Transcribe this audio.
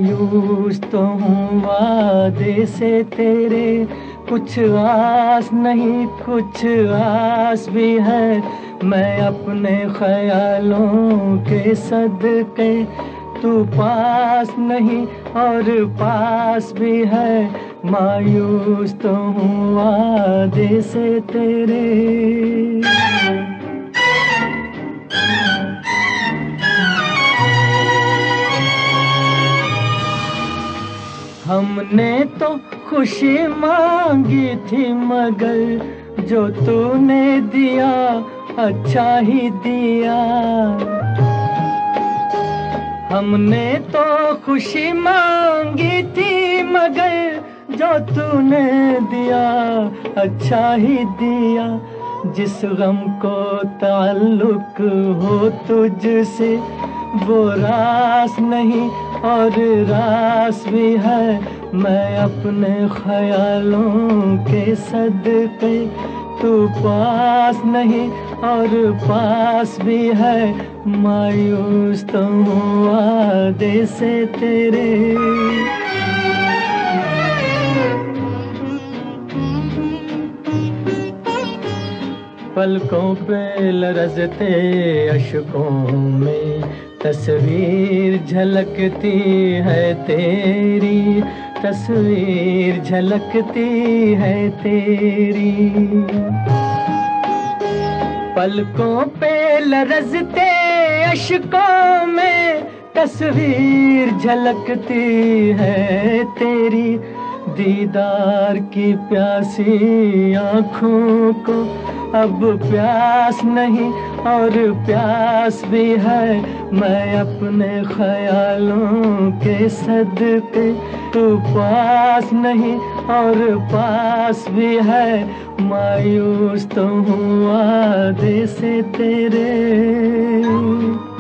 मायूस तो हूँ वादे से तेरे, कुछ आस नहीं कुछ आस भी है। मैं अपने ख्यालों के सदके, तू पास नहीं और पास भी है। मायूस तो हूँ वादे से तेरे। हमने तो खुशी मांगी थी मगर जो तूने दिया अच्छा ही दिया। हमने तो खुशी मांगी थी मगर जो तूने दिया अच्छा ही दिया। जिस गम को ताल्लुक हो तुझसे वो रास नहीं और रास भी है। मैं अपने ख्यालों के सदके, तू पास नहीं और पास भी है। मायूस तो हूँ वादे से तेरे। पलकों पे लरजते अशकों में तस्वीर झलकती है तेरी, तस्वीर झलकती है तेरी। पलकों पे लरजते अशकों में तस्वीर झलकती है तेरी। दीदार की प्यासी आँखों को अब प्यास नहीं और प्यास भी है। मैं अपने ख्यालों के सदके, तू पास नहीं और पास भी है। मायूस तो हूँ वादे से तेरे।